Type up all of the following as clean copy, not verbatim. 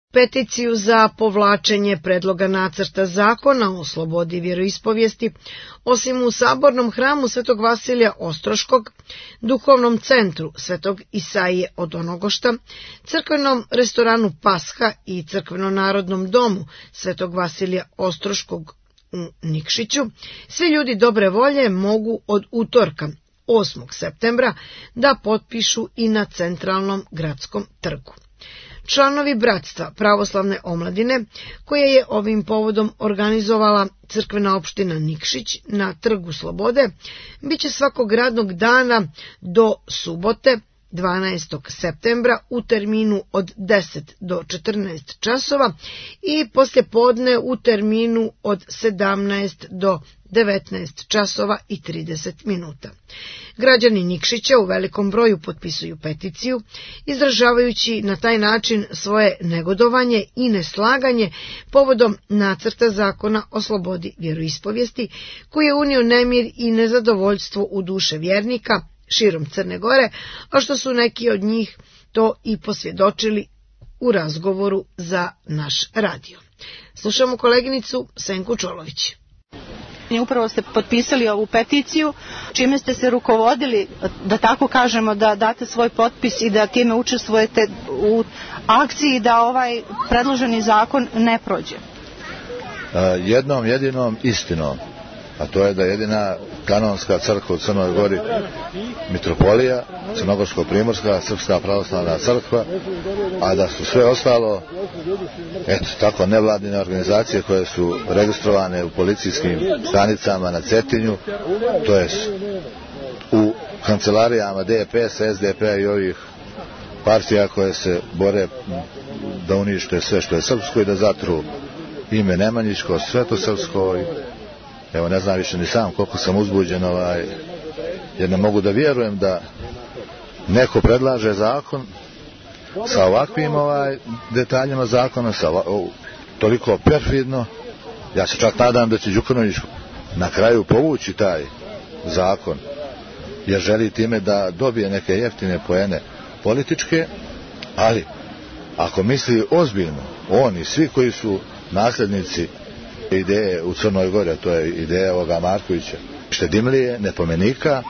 Peticiju za povlačenje predloga nacrta zakona o slobodi vjeroispovijesti, osim u sabornom hramu Svetog Vasilija Ostroškog, duhovnom centru Svetog Isaije od Onogošta, crkvenom restoranu Pasha i crkveno-narodnom domu Svetog Vasilija Ostroškog u Nikšiću, svi ljudi dobre volje mogu od utorka 8. septembra da potpišu i na centralnom gradskom trgu. Članovi Bratstva pravoslavne omladine, koje je ovim povodom organizovala crkvena opština Nikšić na Trgu Slobode, bit će svakog radnog dana do subote 12. septembra u terminu od 10 do 14 časova i poslijepodne u terminu od 17 do 19 časova i 30 minuta. Građani Nikšića u velikom broju potpisuju peticiju, izražavajući na taj način svoje negodovanje i neslaganje povodom nacrta zakona o slobodi vjeroispovijesti, koji je unio nemir i nezadovoljstvo u duše vjernika širom Crne Gore, a što su neki od njih to i posvjedočili u razgovoru za naš radio. Slušamo koleginicu Senku Čolović. Upravo ste potpisali ovu peticiju, čime ste se rukovodili, da tako kažemo, da date svoj potpis i da time učestvujete u akciji da ovaj predloženi zakon ne prođe. Jednom jedinom istinom, a to je da jedina kanonska crkva u Crnoj Gori, mitropolija, Crnogorsko-primorska, Srpska pravoslavna crkva, a da su sve ostalo, eto, tako nevladine organizacije koje su registrovane u policijskim stanicama na Cetinju, to je u kancelarijama DPS, SDP i ovih partija koje se bore da unište sve što je srpsko i da zatru ime Nemanjićko, Svetosrpsko. Evo, ne znam više ni sam koliko sam uzbuđen, jer ne mogu da vjerujem da neko predlaže zakon sa ovakvim detaljima zakona, toliko perfidno. Ja se čak nadam da će Đukanović na kraju povući taj zakon, jer želi time da dobije neke jeftine poene političke, ali ako misli ozbiljno, on i svi koji su nasljednici ideje u Crnoj Gori, to je ideja ovoga Markovića, Štedimlije, Nepomenika,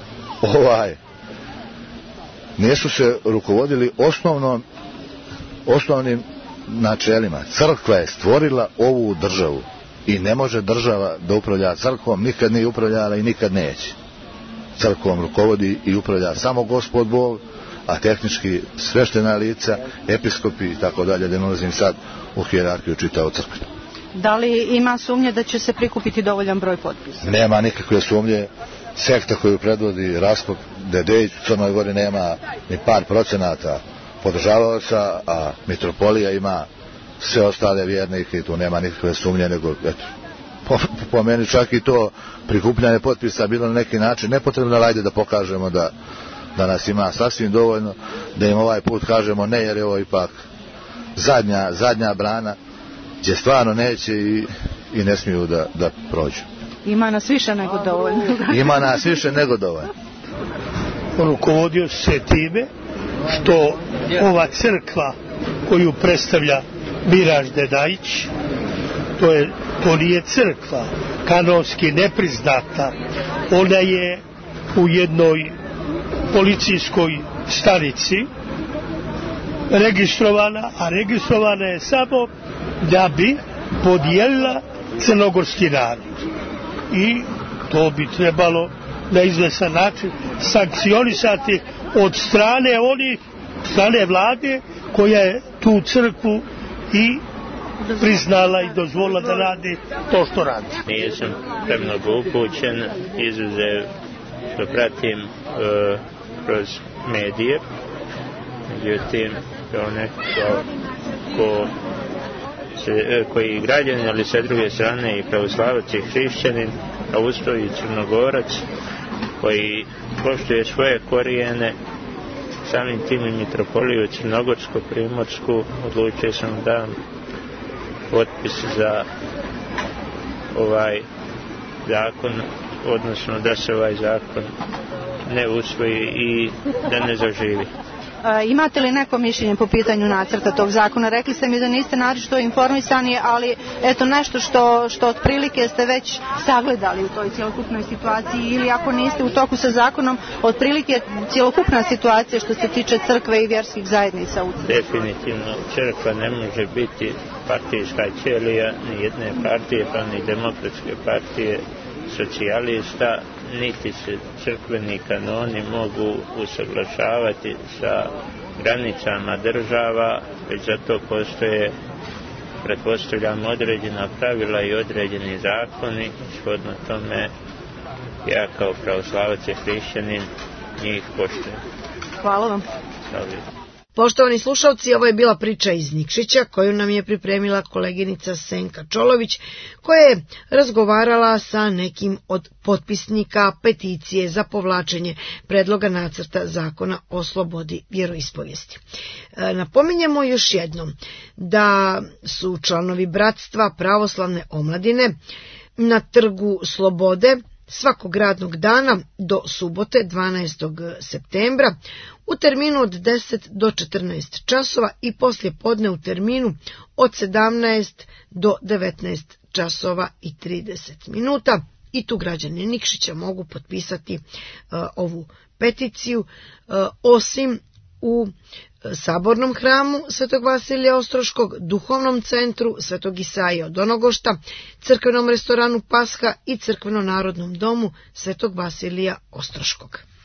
nisu se rukovodili osnovnim načelima. Crkva je stvorila ovu državu i ne može država da upravlja crkvom, nikad nije upravljala i nikad neće. Crkvom rukovodi i upravlja samo Gospod Bog, a tehnički sveštena lica, episkopi i tako dalje, da ne ulazim sad u hijerarhiju čitao crkve. Da li ima sumnje da će se prikupiti dovoljan broj potpisa? Nema nikakve sumnje. Sekta koju predvodi Raspog Dedejić u Crnoj Gori nema ni par procenata podržavaoca, a mitropolija ima sve ostale vjernike i tu nema nikakve sumnje, nego eto, po meni čak i to prikupljanje potpisa bilo na neki način nepotrebno, ajde da pokažemo da nas ima sasvim dovoljno, da im ovaj put kažemo ne, jer je ovo ipak zadnja brana gdje stvarno neće i ne smiju da prođu. Ima nas više nego dovoljno. Ima nas više nego dovoljno. Rukovodio se time što ova crkva koju predstavlja Miraž Dedajić, to nije crkva, kanonski nepriznata. Ona je u jednoj policijskoj stanici registrovana, a registrovana je samo da bi podijelila crnogorski narod. I to bi trebalo na izvestan način sankcionisati od strane vlade koja je tu crkvu i priznala i dozvolila da radi to što radi. Nisam premnogo upućen, izuzev što pratim kroz medije, međutim kao neko koji građanin, ali sa druge strane i pravoslavac i hrišćanin, a usto i Crnogorac koji poštuje svoje korijene, samim tim i mitropoliju Crnogorsko-Primorsku, odlučio sam da dam potpis za ovaj zakon, odnosno da se ovaj zakon ne usvoji i da ne zaživi. Imate li neko mišljenje po pitanju nacrta tog zakona? Rekli ste mi da niste naročito informisani, ali eto nešto što otprilike ste već sagledali u toj cjelokupnoj situaciji, ili ako niste u toku sa zakonom, otprilike cjelokupna situacija što se tiče crkve i vjerskih zajednica u Crnoj Gori. Definitivno, crkva ne može biti partijska ćelija ni jedne partije, pa ni demokratske partije socijalista, niti se crkveni kanoni mogu usaglašavati sa granicama država, već zato postoje, pretpostavljam, određena pravila i određeni zakoni, shodno tome ja kao pravoslavac i hrišćanin njih poštujem. Hvala vam. Poštovani slušalci, ovo je bila priča iz Nikšića koju nam je pripremila koleginica Senka Čolović, koja je razgovarala sa nekim od potpisnika peticije za povlačenje predloga nacrta zakona o slobodi vjeroispovijesti. Napominjemo još jednom da su članovi Bratstva pravoslavne omladine na Trgu Slobode svakog radnog dana do subote 12. septembra u terminu od 10 do 14 časova i poslije podne u terminu od 17 do 19 časova i 30 minuta. I tu građani Nikšića mogu potpisati ovu peticiju, osim u Sabornom hramu Svetog Vasilija Ostroškog, Duhovnom centru Svetog Isaija od Onogošta, Crkvenom restoranu Pasha i Crkveno-narodnom domu Svetog Vasilija Ostroškog.